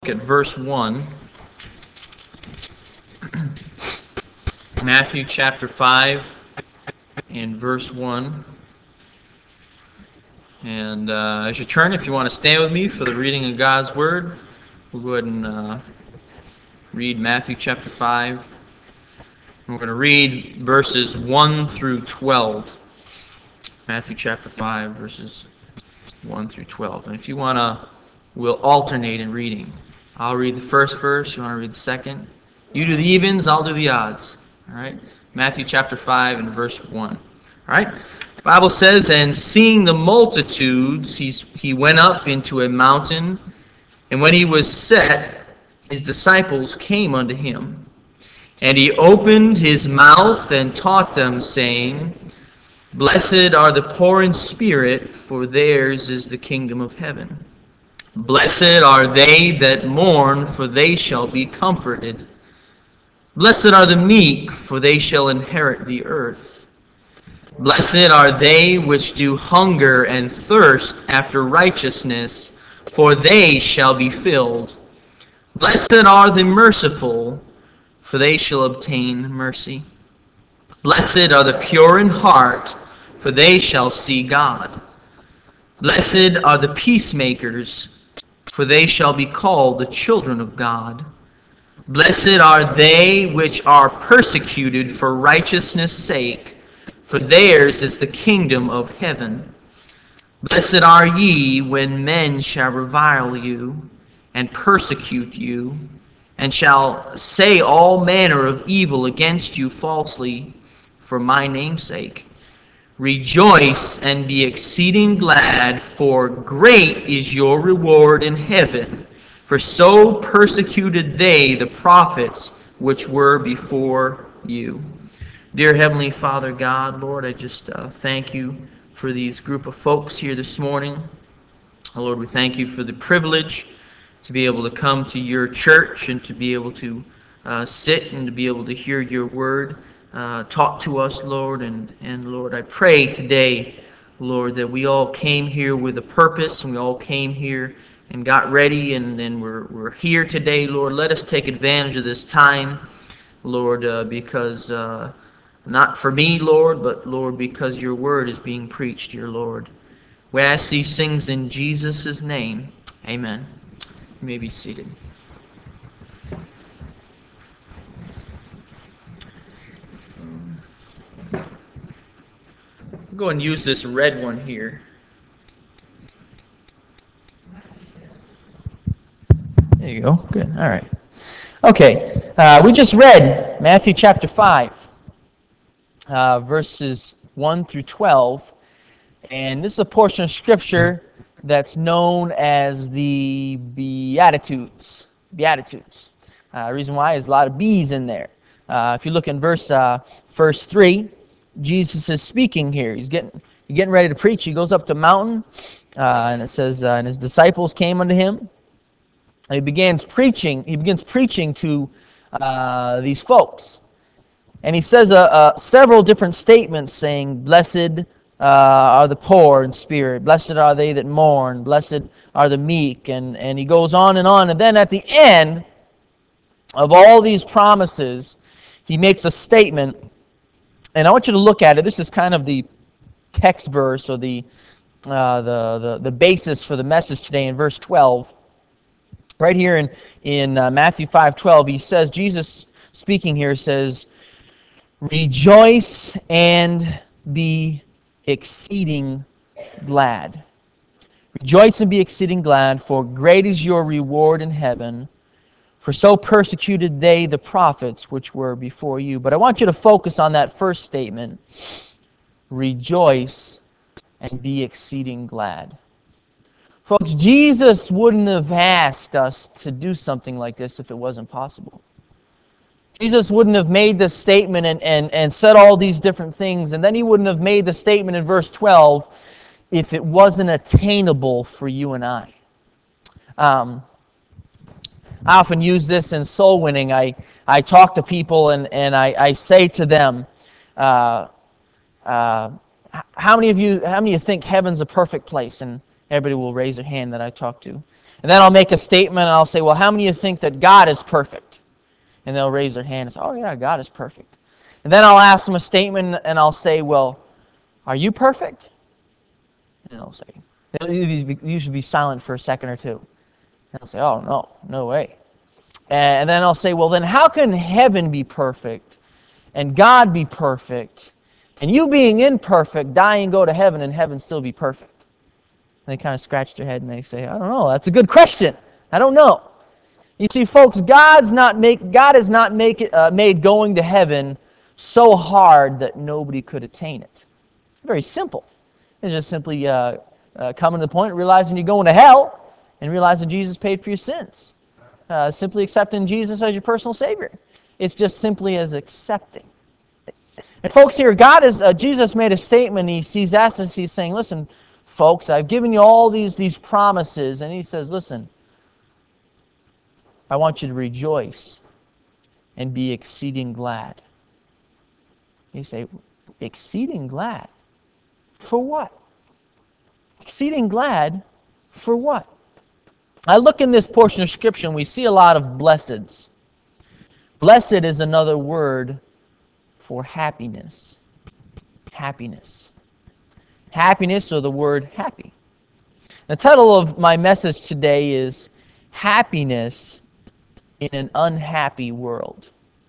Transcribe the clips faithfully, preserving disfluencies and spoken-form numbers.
Look at verse one. Matthew chapter five and verse one. And uh, as you turn, if you want to stand with me for the reading of God's Word, we'll go ahead and uh, read Matthew chapter five. And we're going to read verses one through twelve. Matthew chapter five, verses one through twelve. And if you want to, we'll alternate in reading. I'll read the first verse, you want to read the second. You do the evens, I'll do the odds. All right? Matthew chapter five and verse one. All right? The Bible says, "And seeing the multitudes, he's, he went up into a mountain, and when he was set, his disciples came unto him. And he opened his mouth and taught them, saying, Blessed are the poor in spirit, for theirs is the kingdom of heaven. Blessed are they that mourn, for they shall be comforted. Blessed are the meek, for they shall inherit the earth. Blessed are they which do hunger and thirst after righteousness, for they shall be filled. Blessed are the merciful, for they shall obtain mercy. Blessed are the pure in heart, for they shall see God. Blessed are the peacemakers, for they shall be called the children of God. Blessed are they which are persecuted for righteousness' sake, for theirs is the kingdom of heaven. Blessed are ye when men shall revile you, and persecute you, and shall say all manner of evil against you falsely, for my name's sake. Rejoice and be exceeding glad, for great is your reward in heaven. For so persecuted they the prophets which were before you." Dear Heavenly Father God, Lord, I just uh, thank you for these group of folks here this morning. Oh, Lord, we thank you for the privilege to be able to come to your church and to be able to uh, sit and to be able to hear your word uh, taught to us, Lord. And, and Lord, I pray today, Lord, that we all came here with a purpose and we all came here and got ready and, and we're, we're here today, Lord. Let us take advantage of this time, Lord, uh, because uh, not for me, Lord, but, Lord, because your word is being preached, dear Lord. We ask these things in Jesus' name. Amen. You may be seated. I'll go and use this red one here. There you go. Good. All right. Okay. Uh, we just read Matthew chapter five, uh, verses one through twelve. And this is a portion of Scripture that's known as the Beatitudes. Beatitudes. Uh, the reason why is a lot of B's in there. Uh, if you look in verse uh, verse three, Jesus is speaking here. He's getting he's getting ready to preach. He goes up to mountain, uh, and it says, uh, and his disciples came unto him. And he begins preaching. He begins preaching to uh, these folks, and he says uh, uh, several different statements, saying, "Blessed uh, are the poor in spirit. Blessed are they that mourn. Blessed are the meek." And and he goes on and on. And then at the end of all these promises, he makes a statement. And I want you to look at it. This is kind of the text verse or the, uh, the, the, the basis for the message today in verse twelve. Right here in, in uh, Matthew five twelve, he says, Jesus speaking here says, "Rejoice and be exceeding glad. Rejoice and be exceeding glad, for great is your reward in heaven. For so persecuted they the prophets which were before you." But I want you to focus on that first statement. Rejoice and be exceeding glad. Folks, Jesus wouldn't have asked us to do something like this if it wasn't possible. Jesus wouldn't have made this statement and, and, and said all these different things, and then he wouldn't have made the statement in verse twelve if it wasn't attainable for you and I. Um, I often use this in soul winning. I, I talk to people and, and I, I say to them, uh, uh, how many of you how many of you think heaven's a perfect place? And everybody will raise their hand that I talk to. And then I'll make a statement and I'll say, well, how many of you think that God is perfect? And they'll raise their hand and say, oh yeah, God is perfect. And then I'll ask them a statement and I'll say, well, are you perfect? And they'll say, they'll usually be silent for a second or two. And I'll say, oh no, no way. And then I'll say, well then how can heaven be perfect and God be perfect and you being imperfect, die and go to heaven and heaven still be perfect? And they kind of scratch their head and they say, I don't know, that's a good question. I don't know. You see, folks, God's not make, God has not make it, uh, made going to heaven so hard that nobody could attain it. Very simple. It's just simply uh, uh, coming to the point, realizing you're going to hell, and realizing Jesus paid for your sins. Uh, simply accepting Jesus as your personal Savior. It's just simply as accepting. And folks, here, God is, uh, Jesus made a statement. He sees us and he's saying, listen, folks, I've given you all these, these promises. And he says, listen, I want you to rejoice and be exceeding glad. You say, exceeding glad? For what? Exceeding glad for what? I look in this portion of Scripture and we see a lot of blesseds. Blessed is another word for happiness. Happiness. Happiness, or the word happy. The title of my message today is Happiness in an Unhappy World.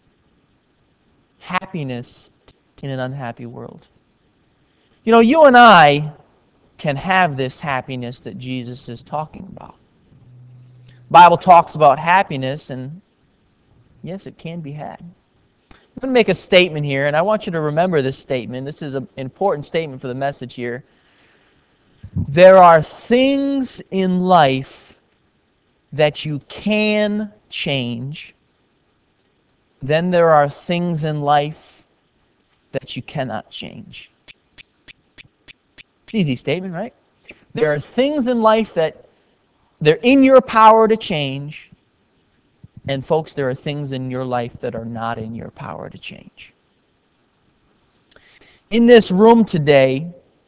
Happiness in an unhappy world. You know, you and I can have this happiness that Jesus is talking about. The Bible talks about happiness, and yes, it can be had. I'm going to make a statement here, and I want you to remember this statement. This is an important statement for the message here. There are things in life that you can change. Then there are things in life that you cannot change. Easy statement, right? There are things in life that they're in your power to change. And folks, there are things in your life that are not in your power to change. In this room today,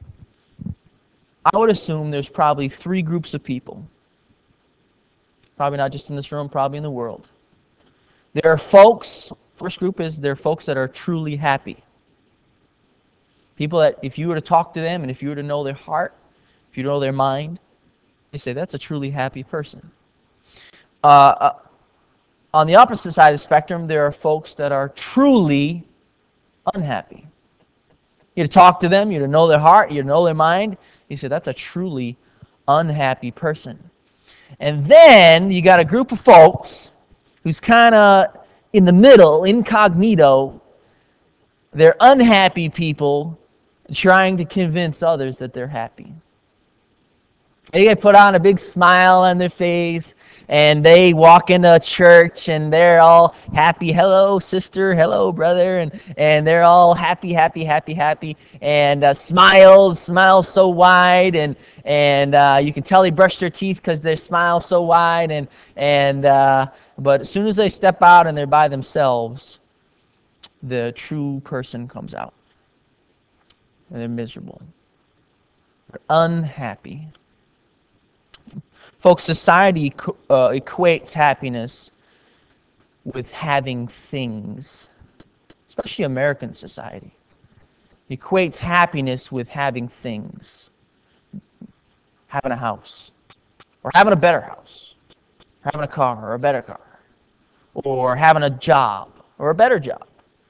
I would assume there's probably three groups of people. Probably not just in this room, probably in the world. There are folks, first group is there are folks that are truly happy. People that if you were to talk to them and if you were to know their heart, if you know their mind, they say that's a truly happy person. Uh, uh, on the opposite side of the spectrum, there are folks that are truly unhappy. You to talk to them, you to know their heart, you to know their mind. You say that's a truly unhappy person. And then you got a group of folks who's kind of in the middle, incognito. They're unhappy people trying to convince others that they're happy. They get put on a big smile on their face, and they walk into a church, and they're all happy. Hello, sister. Hello, brother. And, and they're all happy, happy, happy, happy. And uh, smiles, smiles so wide. And, and uh, you can tell they brushed their teeth because their smile so wide. And, and uh, but as soon as they step out and they're by themselves, the true person comes out. And they're miserable. They're unhappy. Folks, society uh, equates happiness with having things, especially American society. Equates happiness with having things. Having a house, or having a better house, or having a car, or a better car, or having a job, or a better job,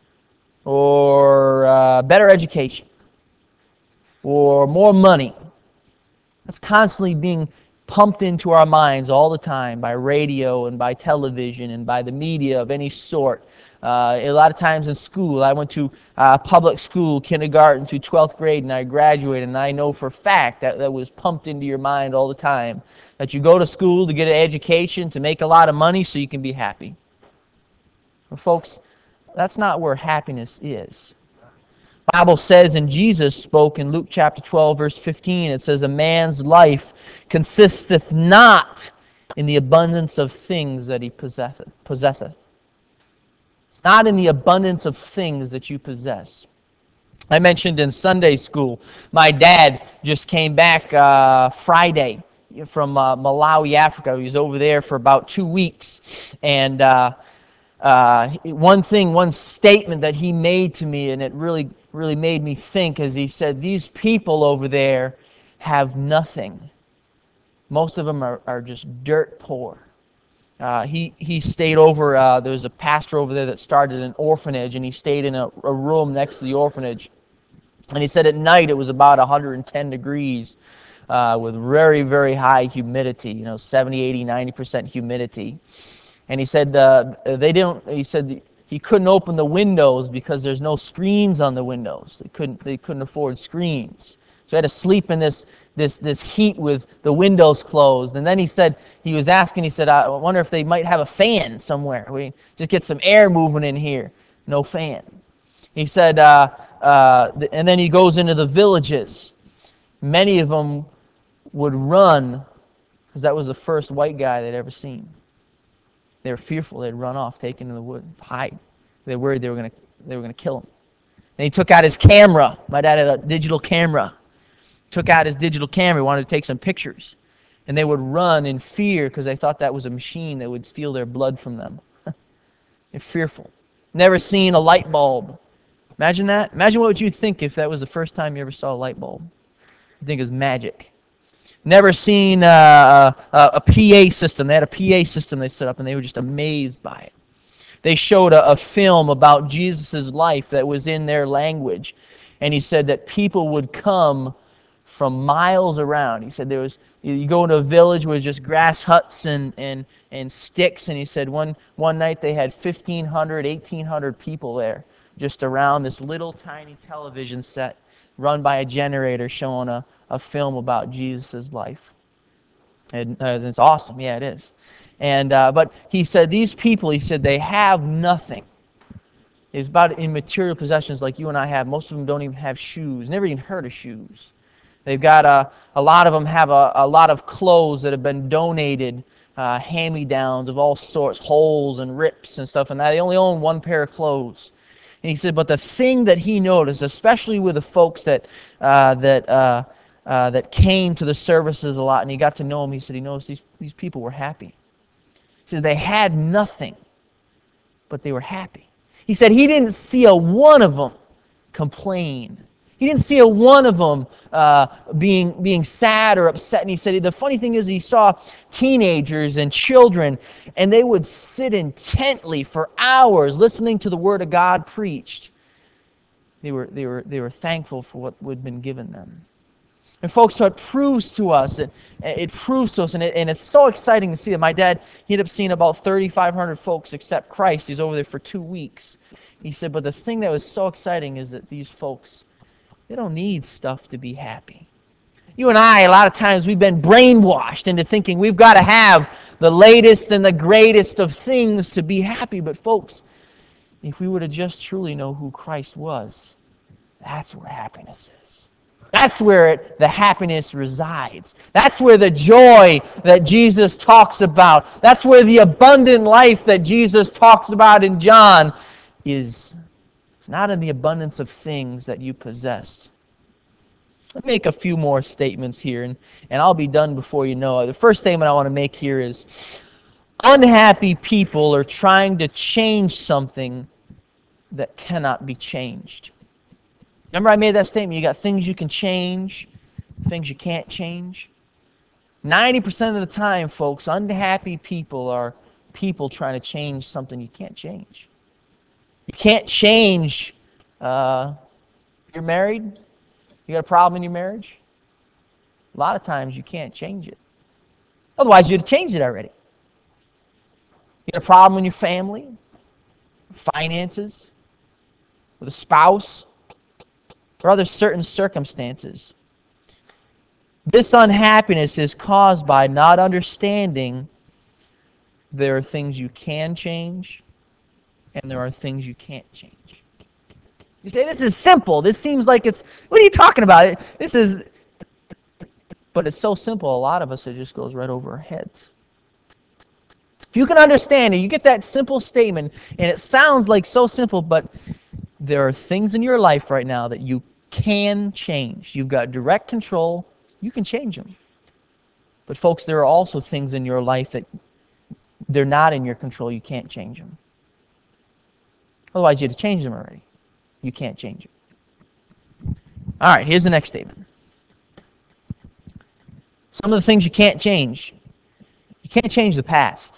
or uh, better education, or more money. That's constantly being pumped into our minds all the time by radio and by television and by the media of any sort. Uh, a lot of times in school, I went to uh, public school, kindergarten through twelfth grade, and I graduated, and I know for a fact that that was pumped into your mind all the time, that you go to school to get an education, to make a lot of money so you can be happy. Well, folks, that's not where happiness is. The Bible says, and Jesus spoke in Luke chapter twelve, verse fifteen, it says, a man's life consisteth not in the abundance of things that he possesseth. possesseth. It's not in the abundance of things that you possess. I mentioned in Sunday school, my dad just came back uh, Friday. from uh, Malawi, Africa. He was over there for about two weeks. And uh, uh, one thing, one statement that he made to me, and it really, really made me think, as he said, these people over there have nothing. Most of them are, are just dirt poor. Uh, he, he stayed over, uh, there was a pastor over there that started an orphanage, and he stayed in a, a room next to the orphanage. And he said at night it was about one hundred ten degrees uh, with very, very high humidity, you know, seventy, eighty, ninety percent humidity. And he said uh, they didn't, he said he couldn't open the windows because there's no screens on the windows. They couldn't, they couldn't afford screens. So he had to sleep in this, this, this heat with the windows closed. And then he said, he was asking, he said, I wonder if they might have a fan somewhere. We just get some air moving in here. No fan. He said, uh, uh, and then he goes into the villages. Many of them would run because that was the first white guy they'd ever seen. They were fearful. They'd run off, take into the woods, hide. They were worried they were going to they were going to kill him. And he took out his camera. My dad had a digital camera. Took out his digital camera. He wanted to take some pictures. And they would run in fear because they thought that was a machine that would steal their blood from them. They're fearful. Never seen a light bulb. Imagine that. Imagine what would you think if that was the first time you ever saw a light bulb. You think it was magic. Never seen uh, a, a P A system. They had a P A system they set up, and they were just amazed by it. They showed a, a film about Jesus' life that was in their language, and he said that people would come from miles around. He said there was, you go into a village with just grass huts and, and, and sticks, and he said one, one night they had fifteen hundred, eighteen hundred people there, just around this little tiny television set run by a generator showing a, a film about Jesus' life. And uh, it's awesome. Yeah, it is. And uh, but he said these people, he said, they have nothing. It's about immaterial possessions like you and I have. Most of them don't even have shoes. Never even heard of shoes. They've got a, a lot of them have a, a lot of clothes that have been donated, uh, hand-me-downs of all sorts, holes and rips and stuff, and they only own one pair of clothes. And he said, but the thing that he noticed, especially with the folks that uh, that uh, uh, that came to the services a lot, and he got to know them, he said he noticed these, these people were happy. He said they had nothing, but they were happy. He said he didn't see a one of them complain. He didn't see a one of them uh, being, being sad or upset. And he said the funny thing is he saw teenagers and children, and they would sit intently for hours listening to the Word of God preached. They were, they were, they were thankful for what had been given them. And folks, so it proves to us, it, it proves to us, and, it, and it's so exciting to see that. My dad, he ended up seeing about thirty-five hundred folks accept Christ. He's over there for two weeks. He said, but the thing that was so exciting is that these folks, they don't need stuff to be happy. You and I, a lot of times, we've been brainwashed into thinking we've got to have the latest and the greatest of things to be happy. But folks, if we were to just truly know who Christ was, that's where happiness is. That's where it, the happiness resides. That's where the joy that Jesus talks about, that's where the abundant life that Jesus talks about in John is. It's not in the abundance of things that you possess. Let me make a few more statements here, and, and I'll be done before you know it. The first statement I want to make here is, unhappy people are trying to change something that cannot be changed. Remember I made that statement, you got things you can change, things you can't change. ninety percent of the time, folks, unhappy people are people trying to change something you can't change. You can't change, uh, you're married, you got a problem in your marriage. A lot of times you can't change it. Otherwise you'd have changed it already. You got a problem in your family, finances, with a spouse, or other certain circumstances. This unhappiness is caused by not understanding there are things you can change and there are things you can't change. You say, this is simple. This seems like it's, what are you talking about? This is, but it's so simple, a lot of us, it just goes right over our heads. If you can understand it, you get that simple statement, and it sounds like so simple, but there are things in your life right now that you can change. You've got direct control. You can change them. But folks, there are also things in your life that they're not in your control. You can't change them. Otherwise, you'd have changed them already. You can't change them. All right, here's the next statement. Some of the things you can't change. You can't change the past.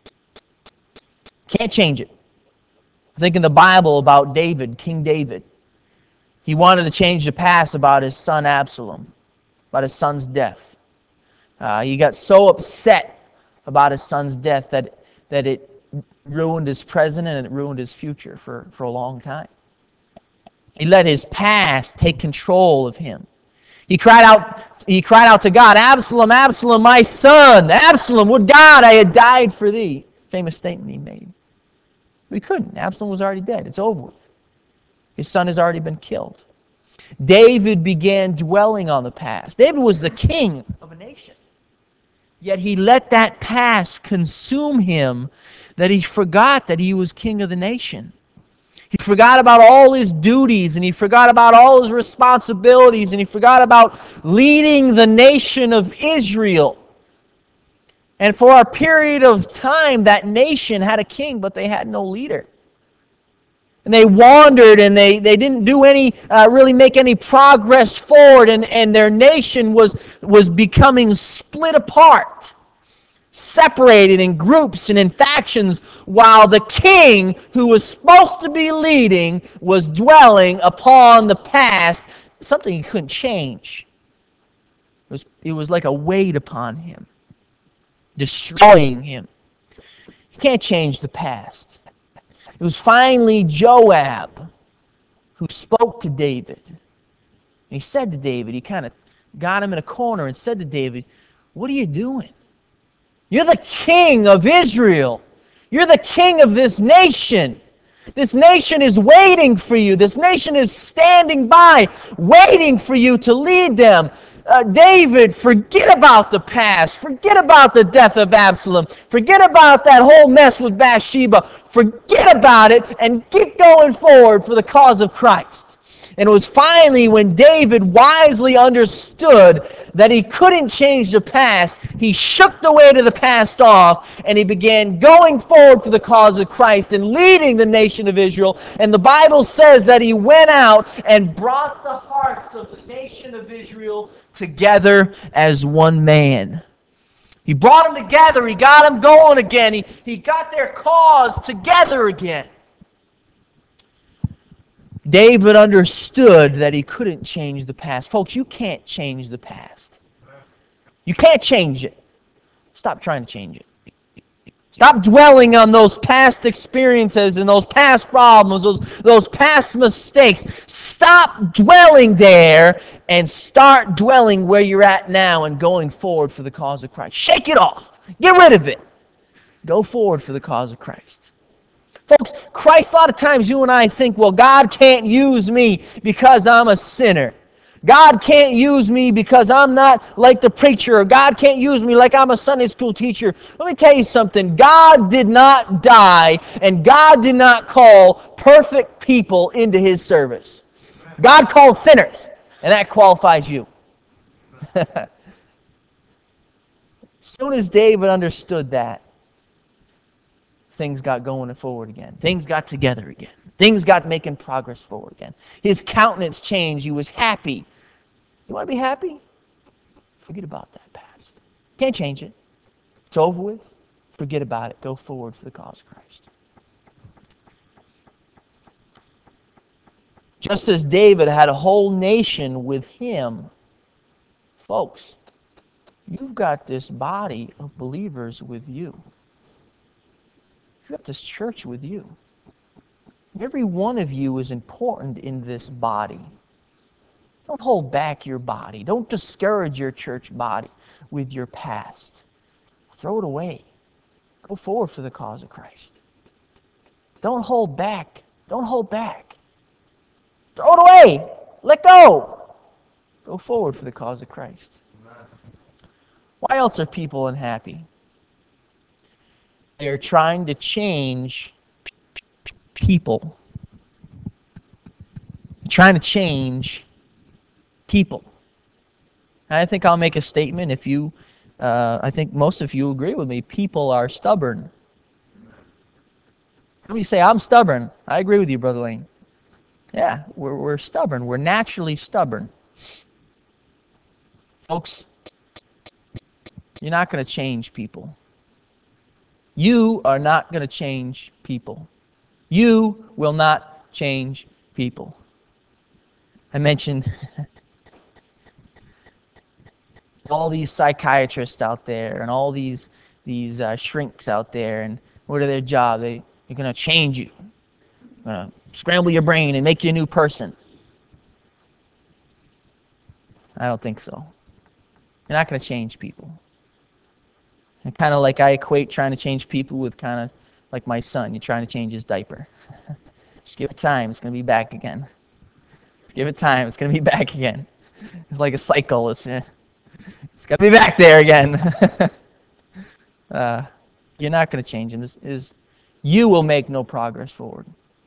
Can't change it. I think in the Bible about David, King David, he wanted to change the past about his son Absalom, about his son's death. Uh, he got so upset about his son's death that, that it ruined his present and it ruined his future for, for a long time. He let his past take control of him. He cried out, he cried out to God, Absalom, Absalom, my son, Absalom, would God I had died for thee. Famous statement he made. But he couldn't. Absalom was already dead. It's over with. His son has already been killed. David began dwelling on the past. David was the king of a nation. Yet he let that past consume him that he forgot that he was king of the nation. He forgot about all his duties, and he forgot about all his responsibilities, and he forgot about leading the nation of Israel. And for a period of time, that nation had a king, but they had no leader. And they wandered, and they, they didn't do any, uh, really make any progress forward, and, and their nation was, was becoming split apart, separated in groups and in factions, while the king who was supposed to be leading was dwelling upon the past, something he couldn't change. It was, it was like a weight upon him, destroying him. You can't change the past. It was finally Joab who spoke to David. And he said to David, he kind of got him in a corner and said to David, what are you doing? You're the king of Israel. You're the king of this nation. This nation is waiting for you. This nation is standing by, waiting for you to lead them. Uh, David, forget about the past. Forget about the death of Absalom. Forget about that whole mess with Bathsheba. Forget about it and get going forward for the cause of Christ. And it was finally when David wisely understood that he couldn't change the past, he shook the weight of the past off, and he began going forward for the cause of Christ and leading the nation of Israel. And the Bible says that he went out and brought the hearts of the nation of Israel together as one man. He brought them together. He got them going again. He, he got their cause together again. David understood that he couldn't change the past. Folks, you can't change the past. You can't change it. Stop trying to change it. Stop dwelling on those past experiences and those past problems, those, those past mistakes. Stop dwelling there and start dwelling where you're at now and going forward for the cause of Christ. Shake it off. Get rid of it. Go forward for the cause of Christ. Folks, Christ, a lot of times you and I think, well, God can't use me because I'm a sinner. God can't use me because I'm not like the preacher, or God can't use me like I'm a Sunday school teacher. Let me tell you something. God did not die, and God did not call perfect people into His service. God called sinners, and that qualifies you. As soon as David understood that, things got going forward again. Things got together again. Things got making progress forward again. His countenance changed. He was happy. You want to be happy? Forget about that past. Can't change it. It's over with. Forget about it. Go forward for the cause of Christ. Just as David had a whole nation with him, folks, you've got this body of believers with you. You've got this church with you. Every one of you is important in this body. Don't hold back your body. Don't discourage your church body with your past. Throw it away. Go forward for the cause of Christ. Don't hold back. Don't hold back. Throw it away. Let go. Go forward for the cause of Christ. Why else are people unhappy? They're trying to change people. Trying to change people. And I think I'll make a statement. If you uh, I think most of you agree with me, people are stubborn. How many say, I'm stubborn? I agree with you, Brother Lane. Yeah, we're, we're stubborn. We're naturally stubborn. Folks, you're not going to change people. You are not going to change people. You will not change people. I mentioned all these psychiatrists out there and all these these uh, shrinks out there, and what are their job? They, they're going to change you. They're going to scramble your brain and make you a new person. I don't think so. You're not going to change people. And kind of like I equate trying to change people with kind of like my son. You're trying to change his diaper. Just give it time. It's going to be back again. Just give it time. It's going to be back again. It's like a cycle. It's, uh, it's going to be back there again. uh, you're not going to change him. It's, it's, you will make no progress forward.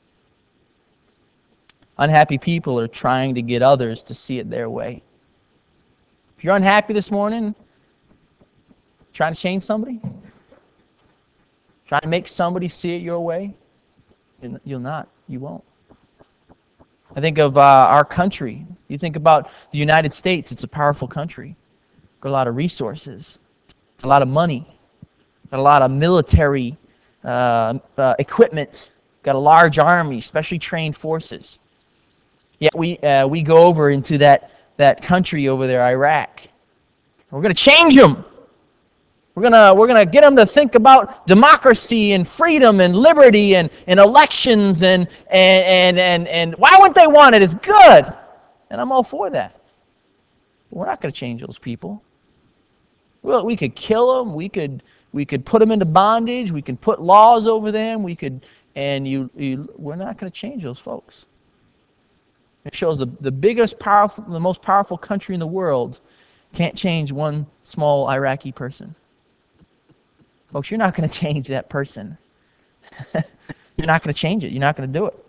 Unhappy people are trying to get others to see it their way. If you're unhappy this morning, trying to change somebody, trying to make somebody see it your way, you'll not. You won't. I think of uh, our country. You think about the United States. It's a powerful country. Got a lot of resources, a lot of money, got a lot of military uh, uh, equipment, got a large army, specially trained forces. Yet we uh, we go over into that that country over there, Iraq. We're going to change them. We're gonna we're gonna get them to think about democracy and freedom and liberty and, and elections and and, and and and why wouldn't they want it? It's good, and I'm all for that. But we're not going to change those people. Well, we could kill them. We could we could put them into bondage. We can put laws over them. We could and you, you we're not going to change those folks. It shows the the biggest powerful, the most powerful country in the world can't change one small Iraqi person. Folks, you're not going to change that person. You're not going to change it. You're not going to do it.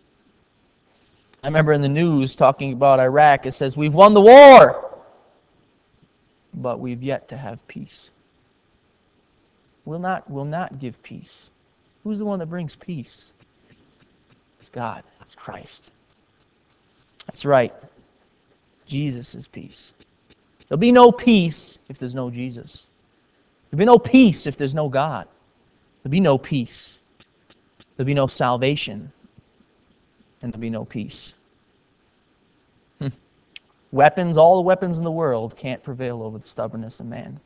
I remember in the news talking about Iraq, it says, we've won the war, but we've yet to have peace. We'll not, we'll not give peace. Who's the one that brings peace? It's God. It's Christ. That's right. Jesus is peace. There'll be no peace if there's no Jesus. There'll be no peace if there's no God. There'll be no peace. There'll be no salvation. And there'll be no peace. Hmm. Weapons, all the weapons in the world can't prevail over the stubbornness of man.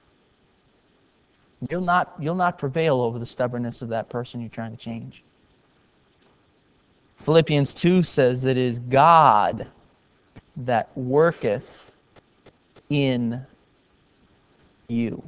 You'll not, you'll not prevail over the stubbornness of that person you're trying to change. Philippians two says that it is God that worketh in you.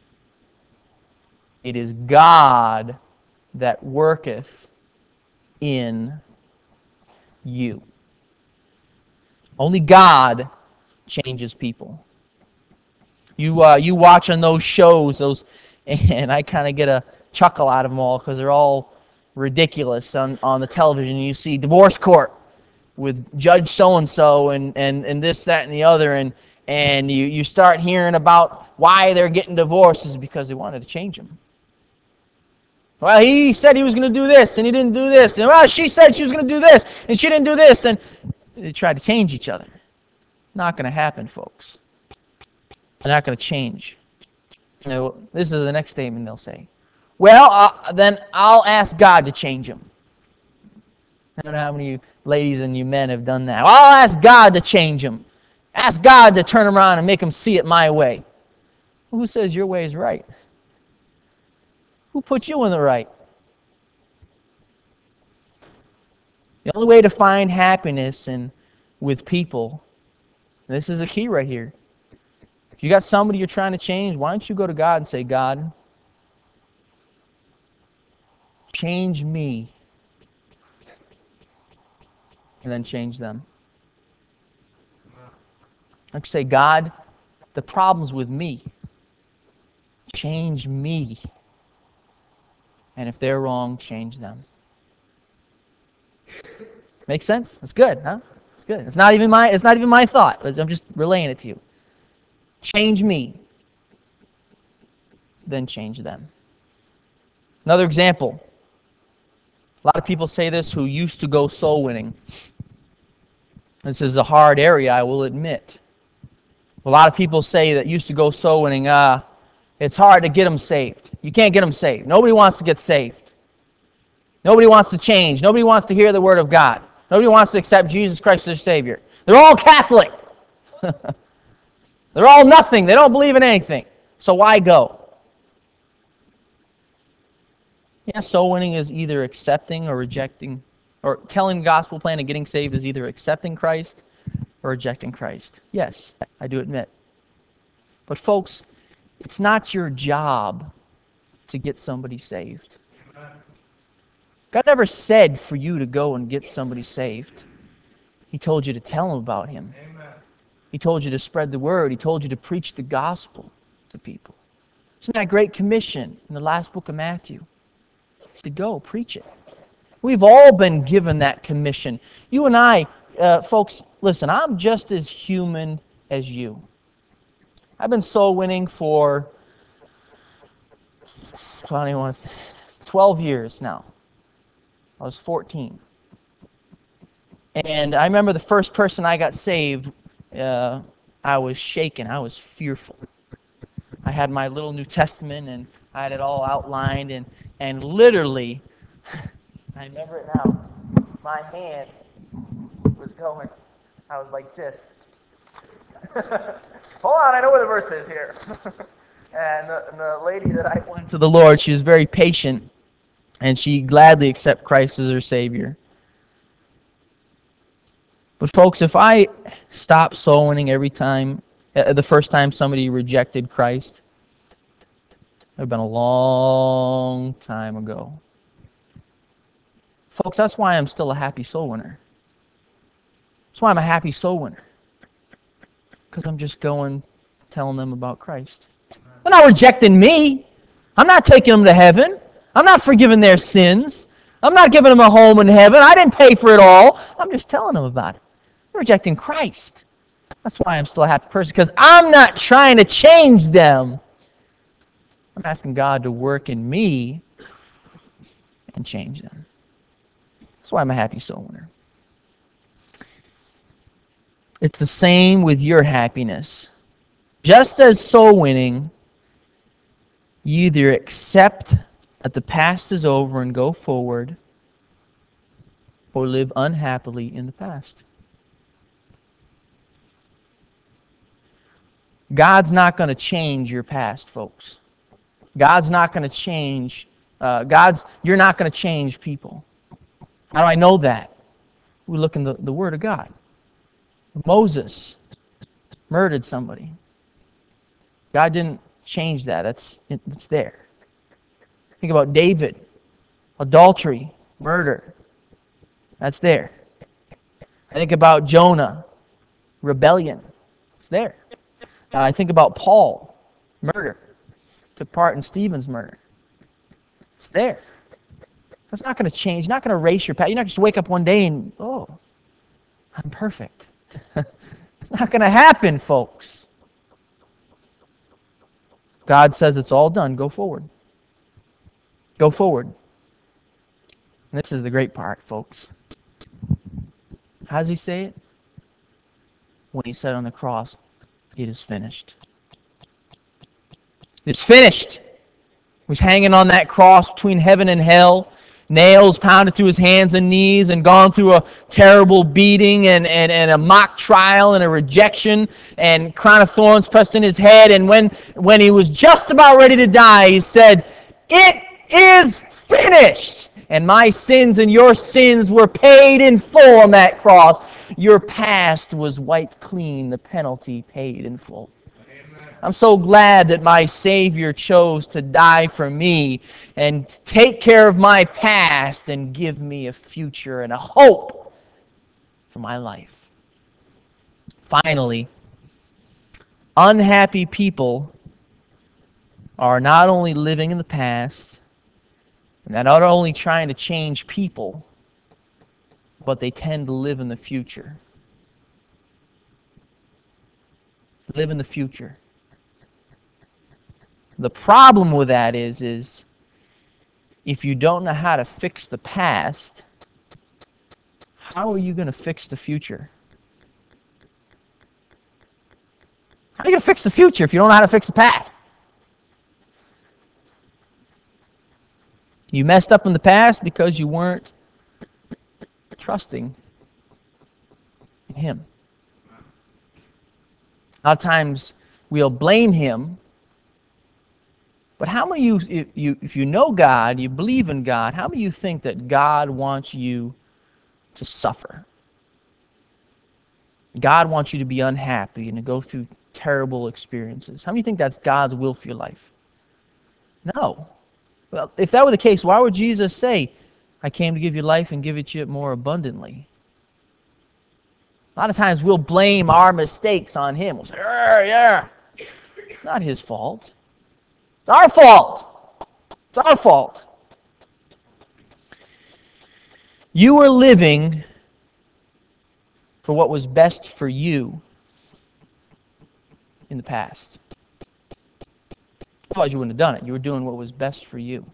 It is God that worketh in you. Only God changes people. You uh, you watch on those shows, those, and I kind of get a chuckle out of them all because they're all ridiculous on, on the television. You see divorce court with Judge so-and-so and, and, and this, that, and the other, and, and you, you start hearing about why they're getting divorced is because they wanted to change them. Well, he said he was going to do this, and he didn't do this. And well, she said she was going to do this, and she didn't do this. And they tried to change each other. Not going to happen, folks. They're not going to change. You know, this is the next statement they'll say. Well, uh, then I'll ask God to change them. I don't know how many ladies and you men have done that. Well, I'll ask God to change them. Ask God to turn around and make them see it my way. Well, who says your way is right? Who put you in the right? The only way to find happiness and with people, and this is a key right here. If you got somebody you're trying to change, why don't you go to God and say, God, change me, and then change them. Like say, God, the problem's with me. Change me. And if they're wrong, change them. Makes sense? That's good, huh? It's good. It's not even my it's not even my thought, but I'm just relaying it to you. Change me. then change them. Another example. A lot of people say this who used to go soul winning. This is a hard area, I will admit. A lot of people say that used to go soul winning, uh, it's hard to get them saved. You can't get them saved. Nobody wants to get saved. Nobody wants to change. Nobody wants to hear the Word of God. Nobody wants to accept Jesus Christ as their Savior. They're all Catholic. They're all nothing. They don't believe in anything. So why go? Yeah, soul winning is either accepting or rejecting, or telling the gospel plan and getting saved is either accepting Christ or rejecting Christ. Yes, I do admit. But folks, it's not your job to get somebody saved. God never said for you to go and get somebody saved. He told you to tell them about Him. He told you to spread the word. He told you to preach the gospel to people. Isn't that a great commission in the last book of Matthew? He said, go, preach it. We've all been given that commission. You and I, uh, folks, listen, I'm just as human as you. I've been soul winning for I don't even want to say, twelve years now. I was fourteen. And I remember the first person I got saved, uh, I was shaken. I was fearful. I had my little New Testament, and I had it all outlined, and, and literally, I remember it now, my hand was going, I was like this. Hold on, I know where the verse is here. and, the, and the lady that I went to the Lord, she was very patient, and she gladly accepted Christ as her Savior. But folks, if I stop soul winning every time, uh, the first time somebody rejected Christ, it would have been a long time ago. Folks, that's why I'm still a happy soul winner. That's why I'm a happy soul winner. Because I'm just going, telling them about Christ. They're not rejecting me. I'm not taking them to heaven. I'm not forgiving their sins. I'm not giving them a home in heaven. I didn't pay for it all. I'm just telling them about it. They're rejecting Christ. That's why I'm still a happy person, because I'm not trying to change them. I'm asking God to work in me and change them. That's why I'm a happy soul winner. It's the same with your happiness. Just as soul winning, you either accept that the past is over and go forward, or live unhappily in the past. God's not going to change your past, folks. God's not going to change. Uh, God's. You're not going to change people. How do I know that? We look in the, the Word of God. Moses murdered somebody. God didn't change that. That's it, it's there. Think about David. Adultery, murder. That's there. I think about Jonah. Rebellion. It's there. Uh, I think about Paul. Murder. Took part in Stephen's murder. It's there. That's not going to change. You're not going to erase your past. You're not just wake up one day and, oh, I'm perfect. It's not going to happen, folks. God says it's all done. Go forward. Go forward. And this is the great part, folks. How does he say it? When he said on the cross, it is finished. It's finished. He was hanging on that cross between heaven and hell, nails pounded through his hands and knees, and gone through a terrible beating and, and, and a mock trial and a rejection, and crown of thorns pressed in his head. And when, when he was just about ready to die, he said, it is finished. And my sins and your sins were paid in full on that cross. Your past was wiped clean, the penalty paid in full. I'm so glad that my Savior chose to die for me and take care of my past and give me a future and a hope for my life. Finally, unhappy people are not only living in the past, and they're not only trying to change people, but they tend to live in the future. Live in the future. The problem with that is, is if you don't know how to fix the past, how are you going to fix the future? How are you going to fix the future if you don't know how to fix the past? You messed up in the past because you weren't trusting in Him. A lot of times we'll blame Him, but how many of you, if you, if you know God, you believe in God, how many of you think that God wants you to suffer? God wants you to be unhappy and to go through terrible experiences. How many think that's God's will for your life? No. Well, if that were the case, why would Jesus say, I came to give you life and give it to you more abundantly? A lot of times we'll blame our mistakes on Him. We'll say, yeah, yeah. It's not His fault. It's our fault. It's our fault. You were living for what was best for you in the past. Otherwise you wouldn't have done it. You were doing what was best for you.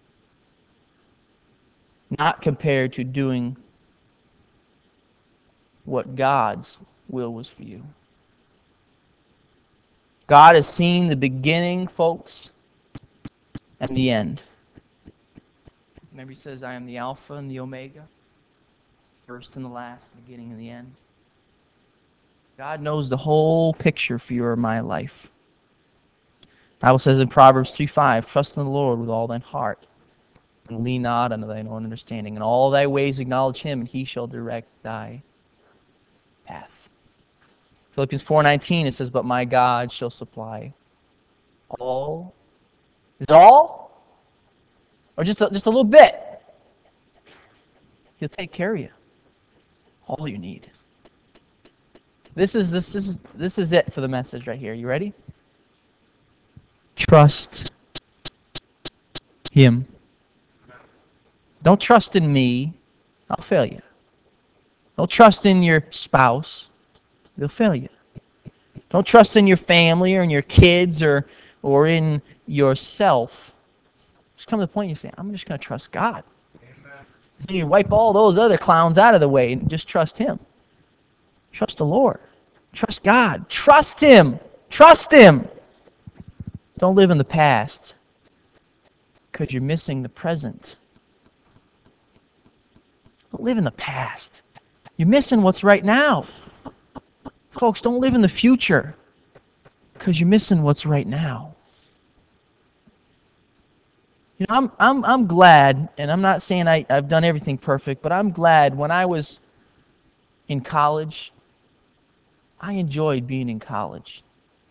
Not compared to doing what God's will was for you. God has seen the beginning, folks, and the end. Remember He says, I am the Alpha and the Omega, first and the last, beginning and the end. God knows the whole picture for your or my life. The Bible says in Proverbs three five, trust in the Lord with all thine heart, and lean not unto thine own understanding. In all thy ways acknowledge Him, and He shall direct thy path. Philippians four nineteen, it says, but my God shall supply all. Is it all? Or just a, just a little bit? He'll take care of you. All you need. This is this is this is it for the message right here. You ready? Trust Him. Don't trust in me. I'll fail you. Don't trust in your spouse. They'll fail you. Don't trust in your family or in your kids or or in yourself. Just come to the point you say, I'm just going to trust God. And you wipe all those other clowns out of the way and just trust Him. Trust the Lord. Trust God. Trust Him. Trust Him. Don't live in the past because you're missing the present. Don't live in the past. You're missing what's right now. Folks, don't live in the future because you're missing what's right now. You know, I'm I'm I'm glad, and I'm not saying I, I've done everything perfect, but I'm glad when I was in college, I enjoyed being in college.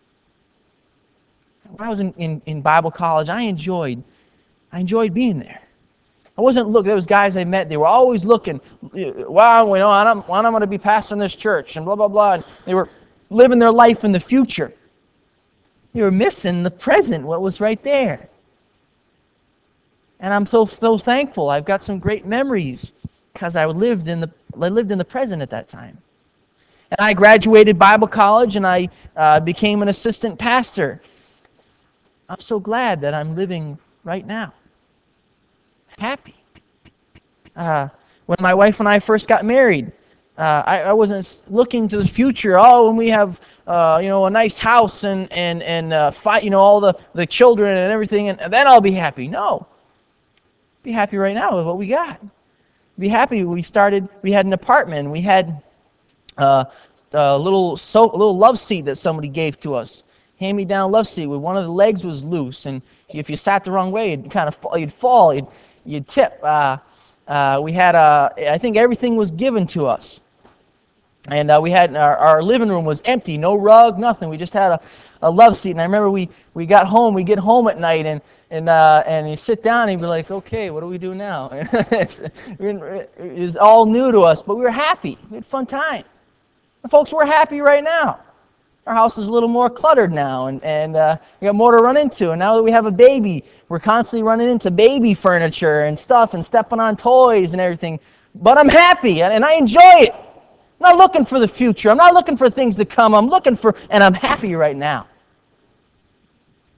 When I was in, in, in Bible college, I enjoyed I enjoyed being there. I wasn't looking. There was guys I met. They were always looking. Well, you know, I'm, well, I'm going to be pastoring this church, and blah blah blah. And they were living their life in the future. They were missing the present, what was right there. And I'm so so thankful. I've got some great memories because I lived in the I lived in the present at that time. And I graduated Bible college, and I uh, became an assistant pastor. I'm so glad that I'm living right now. Happy. Uh, when my wife and I first got married, uh, I, I wasn't looking to the future. Oh, when we have uh, you know a nice house and and and uh, fight, you know all the the children and everything, and then I'll be happy. No, be happy right now with what we got. Be happy. We started. We had an apartment. We had uh, a little so a little love seat that somebody gave to us. Hand-me-down love seat where one of the legs was loose, and if you sat the wrong way, you'd kind of fall, you'd fall, you'd, you'd tip. Uh, uh, we had a, I think everything was given to us, and uh, we had our, our living room was empty, no rug, nothing. We just had a, a love seat, and I remember we, we got home, we get home at night, and and uh, and you sit down, and you'd be like, okay, what do we do now? It was all new to us, but we were happy. We had a fun time. And folks, we're happy right now. Our house is a little more cluttered now, and, and uh, we got more to run into. And now that we have a baby, we're constantly running into baby furniture and stuff and stepping on toys and everything. But I'm happy, and, and I enjoy it. I'm not looking for the future. I'm not looking for things to come. I'm looking for, and I'm happy right now.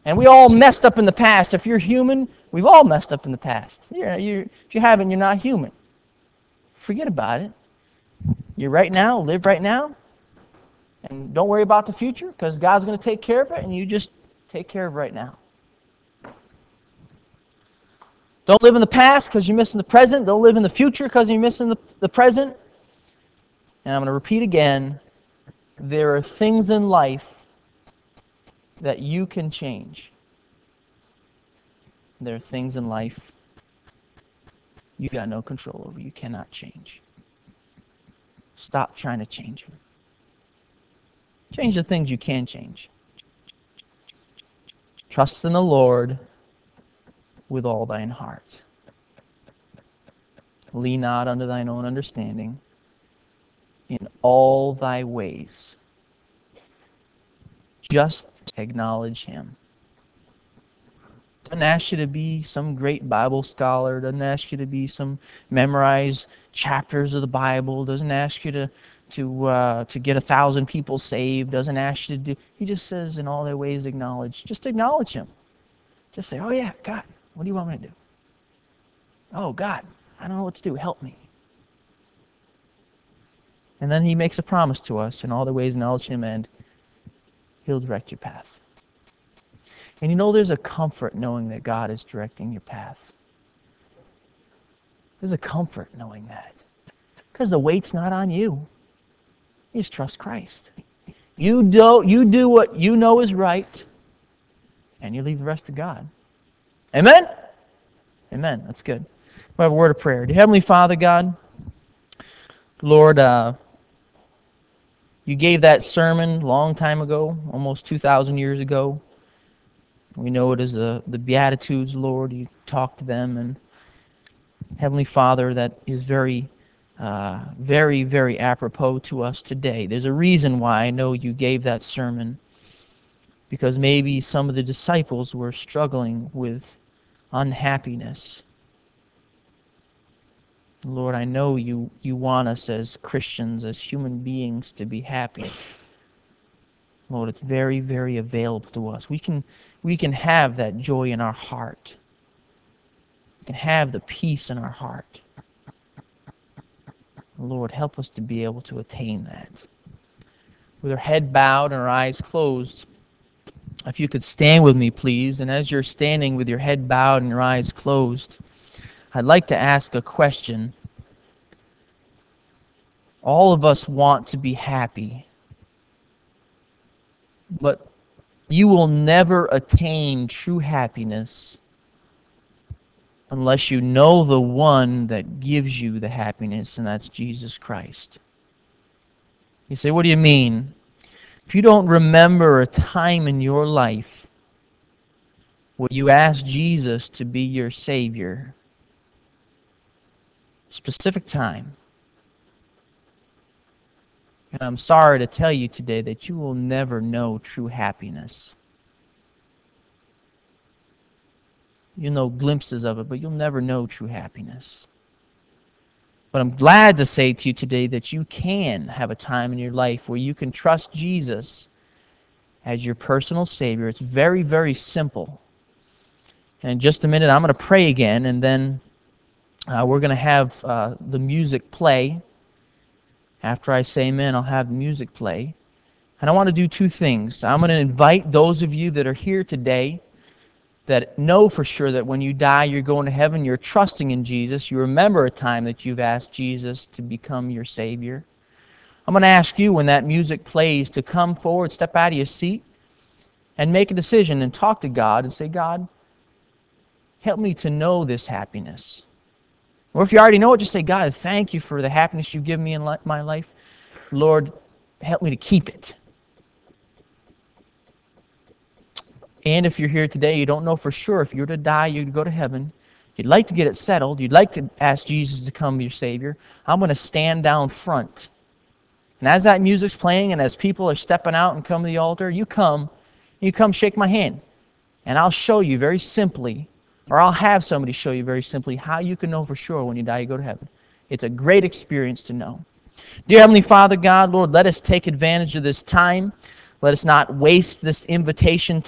And we all messed up in the past. If you're human, we've all messed up in the past. You're, you're, if you haven't, you're not human. Forget about it. You're right now, live right now, and don't worry about the future because God's going to take care of it, and you just take care of it right now. Don't live in the past because you're missing the present. Don't live in the future because you're missing the, the present. And I'm going to repeat again, there are things in life that you can change. There are things in life you got no control over. You cannot change. Stop trying to change them. Change the things you can change. Trust in the Lord with all thine heart. Lean not unto thine own understanding. In all thy ways, just acknowledge him. Doesn't ask you to be some great Bible scholar. Doesn't ask you to be some memorize chapters of the Bible. Doesn't ask you to to uh, to get a thousand people saved. Doesn't ask you to do. He just says, in all their ways, acknowledge. Just acknowledge him. Just say, oh yeah, God, what do you want me to do? Oh God, I don't know what to do. Help me. And then he makes a promise to us, in all the ways acknowledge him, and he'll direct your path. And you know there's a comfort knowing that God is directing your path. There's a comfort knowing that. Because the weight's not on you. You just trust Christ. You do, you do what you know is right, and you leave the rest to God. Amen? Amen. That's good. We have a word of prayer. Dear Heavenly Father, God, Lord, uh, you gave that sermon a long time ago, almost two thousand years ago. We know it as the, the Beatitudes, Lord. You talk to them. And Heavenly Father, that is very, uh, very, very apropos to us today. There's a reason why I know you gave that sermon. Because maybe some of the disciples were struggling with unhappiness. Lord, I know you, you want us as Christians, as human beings, to be happy. Lord, it's very, very available to us. We can, we can have that joy in our heart. We can have the peace in our heart. Lord, help us to be able to attain that. With our head bowed and our eyes closed, if you could stand with me, please. And as you're standing with your head bowed and your eyes closed, I'd like to ask a question. All of us want to be happy, but you will never attain true happiness unless you know the one that gives you the happiness, and that's Jesus Christ. You say, what do you mean? If you don't remember a time in your life where you asked Jesus to be your Savior, specific time, and I'm sorry to tell you today that you will never know true happiness. You'll know glimpses of it, but you'll never know true happiness. But I'm glad to say to you today that you can have a time in your life where you can trust Jesus as your personal Savior. It's very, very simple. And in just a minute, I'm going to pray again, and then uh, we're going to have uh, the music play. After I say amen, I'll have the music play. And I want to do two things. I'm going to invite those of you that are here today that know for sure that when you die, you're going to heaven, you're trusting in Jesus, you remember a time that you've asked Jesus to become your Savior. I'm going to ask you, when that music plays, to come forward, step out of your seat, and make a decision and talk to God and say, God, help me to know this happiness. Or if you already know it, just say, God, thank you for the happiness you've given me in li- my life. Lord, help me to keep it. And if you're here today, you don't know for sure if you're to die, you'd go to heaven, you'd like to get it settled, you'd like to ask Jesus to become your Savior, I'm going to stand down front. And as that music's playing and as people are stepping out and come to the altar, you come, you come shake my hand. And I'll show you very simply, or I'll have somebody show you very simply how you can know for sure when you die you go to heaven. It's a great experience to know. Dear Heavenly Father, God, Lord, let us take advantage of this time. Let us not waste this invitation